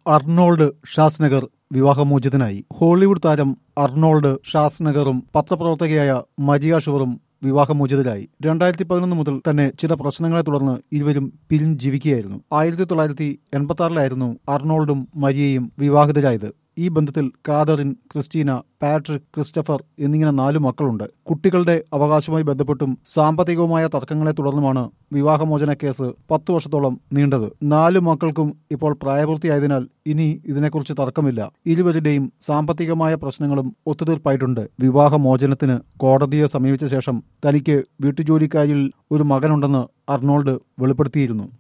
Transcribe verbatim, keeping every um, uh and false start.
Arnold Schwarzenegger വിവാഹമോചിതനായി. Hollywood താരം Arnold ഷാസ്നഗറും പത്രപ്രവർത്തകയായ മരിയ ഷുവറും വിവാഹമോചിതരായി. രണ്ടായിരത്തി പതിനൊന്ന് മുതൽ തന്നെ ചില പ്രശ്നങ്ങളെ തുടർന്ന് ഇരുവരും പിരിഞ്ഞ് ജീവിക്കുകയായിരുന്നു. ആയിരത്തി തൊള്ളായിരത്തി എൺപത്തി ആറിലായിരുന്നു അർണോൾഡും മരിയയും വിവാഹിതരായത്. ഈ ബന്ധത്തിൽ കാതറിൻ, ക്രിസ്റ്റീന, പാട്രിക്, ക്രിസ്റ്റഫർ എന്നിങ്ങനെ നാലു മക്കളുണ്ട്. കുട്ടികളുടെ അവകാശവുമായി ബന്ധപ്പെട്ടും സാമ്പത്തികവുമായ തർക്കങ്ങളെ തുടർന്നുമാണ് വിവാഹമോചന കേസ് പത്തു വർഷത്തോളം നീണ്ടത്. നാലു മക്കൾക്കും ഇപ്പോൾ പ്രായപൂർത്തിയായതിനാൽ ഇനി ഇതിനെക്കുറിച്ച് തർക്കമില്ല. ഇരുവരുടെയും സാമ്പത്തികമായ പ്രശ്നങ്ങളും ഒത്തുതീർപ്പായിട്ടുണ്ട്. വിവാഹമോചനത്തിന് കോടതിയെ സമീപിച്ച ശേഷം തനിക്ക് വീട്ടുജോലിക്കാരിൽ ഒരു മകനുണ്ടെന്ന് അർണോൾഡ് വെളിപ്പെടുത്തിയിരുന്നു.